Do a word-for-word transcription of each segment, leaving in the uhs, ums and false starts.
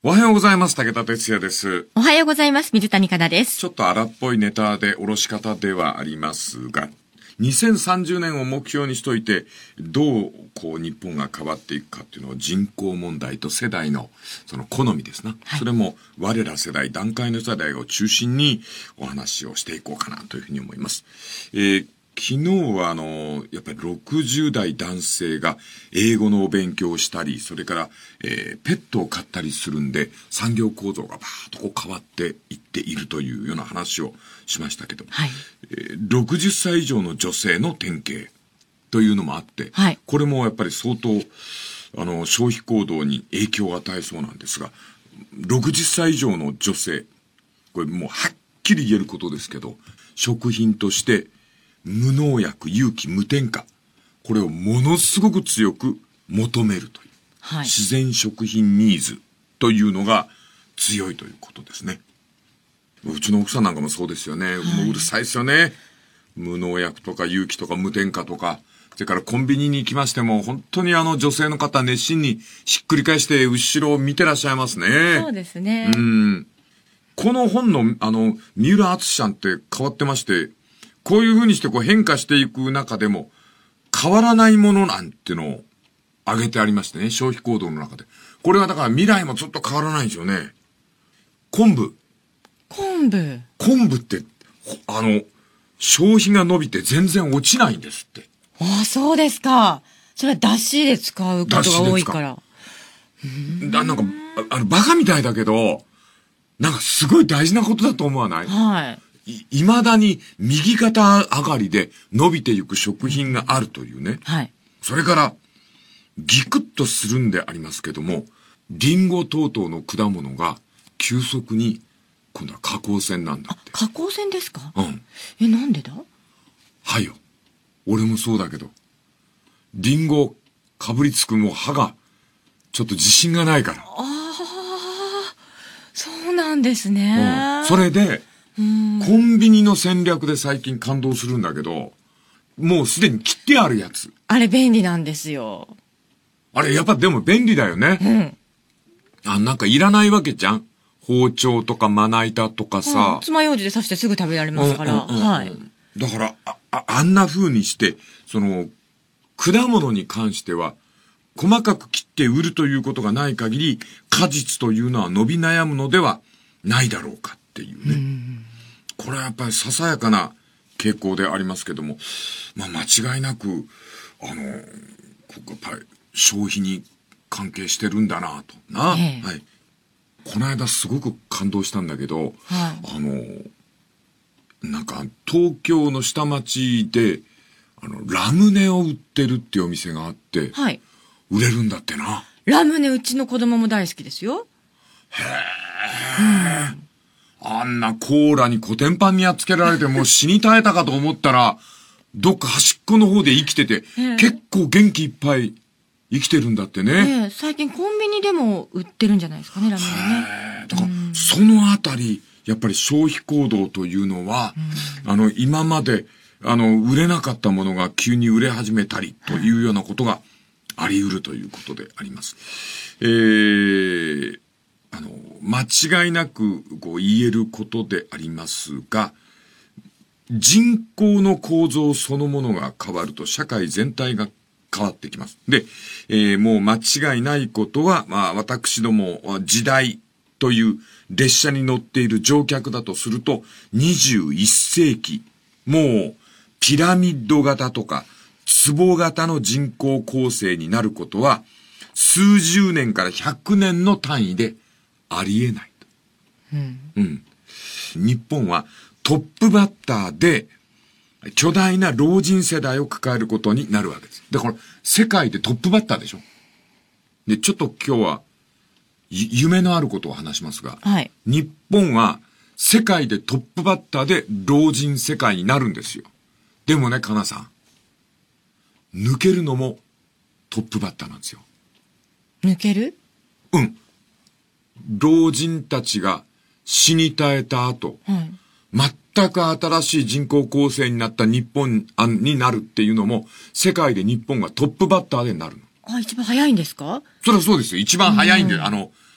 おはようございます。武田哲也です。 おはようございます。水谷香奈です。 ちょっと荒っぽいネタでおろし方ではありますが、にせんさんじゅうねんを目標にしといて、どうこう日本が変わっていくかっていうのを人口問題と世代のその好みですな。はい、それも我ら世代、団塊の世代を中心にお話をしていこうかなというふうに思います。えー昨日はあの、やっぱりろくじゅう代男性が英語のお勉強をしたり、それから、えー、ペットを飼ったりするんで、産業構造がバーッとこう変わっていっているというような話をしましたけど、はいえー、ろくじゅっさい以上の女性の典型というのもあって、はい、これもやっぱり相当、あの、消費行動に影響を与えそうなんですが、ろくじゅっさい以上の女性、これもうはっきり言えることですけど、食品として、無農薬、有機、無添加。これをものすごく強く求めるという。はい、自然食品ニーズというのが強いということですね。うちの奥さんなんかもそうですよね。はい、もううるさいですよね。無農薬とか有機とか無添加とか。それからコンビニに行きましても、本当にあの女性の方熱心にひっくり返して後ろを見てらっしゃいますね。 そうですね。 うん。この本のあの、三浦敦さんって変わってまして、こういう風にしてこう変化していく中でも変わらないものなんてのを挙げてありましてね、消費行動の中で。これはだから未来もずっと変わらないんですよね。昆布。 昆布。 昆布って、あの、消費が伸びて全然落ちないんですって。 ああ、そうですか。それは出汁で使うことが多いから。 だなんか、あの、バカみたいだけど、なんかすごい大事なことだと思わない？ はい。 い、未だに右肩上がりで伸びていく食品があるというね。はい。それから、ギクッとするんでありますけども、リンゴ等々の果物が急速に、今度は加工線なんだって。 あ、加工線ですか？ うん。 え、なんでだ？ はいよ。俺もそうだけど、リンゴかぶりつくもう歯が、ちょっと自信がないから。ああ、そうなんですね。 うん。それで、コンビニの戦略で最近感動するんだけど、もうすでに切ってあるやつ。 あれ便利なんですよ。 あれやっぱでも便利だよね。うん。あ、なんかいらないわけじゃん。包丁とかまな板とかさ。 うん、爪楊枝で刺してすぐ食べられますから。うんうんうんうん、はい。 だからあ、あ、あんな風にして、その、果物に関しては、細かく切って売るということがない限り、果実というのは伸び悩むのではないだろうかっていうね。うんこれはやっぱりささやかな傾向でありますけども、まあ間違いなく、あの、ここやっぱり消費に関係してるんだなと。な、ええ、はい。この間すごく感動したんだけど、はい、あの、なんか東京の下町で、あの、ラムネを売ってるっていうお店があって、はい。売れるんだってな。 ラムネうちの子供も大好きですよ。 へえ。うんあんなコーラにコテンパンにやっつけられてもう死に絶えたかと思ったら、どっか端っこの方で生きてて、えー、結構元気いっぱい生きてるんだってね。えー、最近コンビニでも売ってるんじゃないですかね、ラムネね。 だから、そのあたり、やっぱり消費行動というのは、あの、今まで、あの、売れなかったものが急に売れ始めたりというようなことがあり得るということであります。えー、あの、間違いなくこう言えることでありますが、人口の構造そのものが変わると社会全体が変わってきます。で、えー、もう間違いないことは、まあ私ども時代という列車に乗っている乗客だとすると、にじゅういっせいき、もうピラミッド型とか壺型の人口構成になることは、数十年からひゃくねんの単位でありえないと。うん。うん。日本はトップバッターで巨大な老人世代を抱えることになるわけです。だから世界でトップバッターでしょ。で、ちょっと今日は夢のあることを話しますが、はい、日本は世界でトップバッターで老人世界になるんですよ。でもね、かなさん、抜けるのもトップバッターなんですよ。 抜ける？ うん。老人たちが死に絶えた後、はい、全く新しい人口構成になった日本になるっていうのも、世界で日本がトップバッターでなるの。 あ、一番早いんですか？ それはそうですよ。一番早いんで、あの、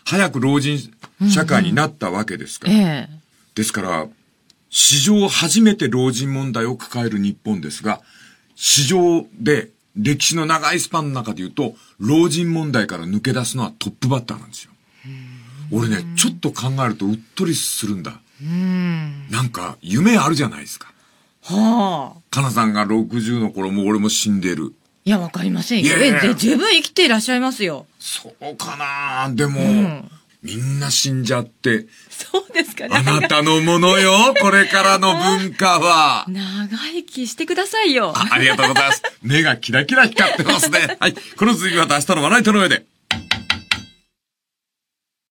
早く老人社会になったわけですから。 ええ。 ですから、史上初めて老人問題を抱える日本ですが、史上で歴史の長いスパンの中で言うと、老人問題から抜け出すのはトップバッターなんですよ。俺ね、ちょっと考えるとうっとりするんだ。 うんなんか、夢あるじゃないですか。 はあ。 かなさんがろくじゅうの頃もう俺も死んでる。 いや、わかりませんよ。 いやいやえ、十分生きていらっしゃいますよ。 そうかなでも、 うんみんな死んじゃって、 そうですかね。 あなたのものよ、これからの文化は。 長生きしてくださいよ。 あありがとうございます。目がキラキラ光ってますね。はい。この続きは明日のまな板の上で。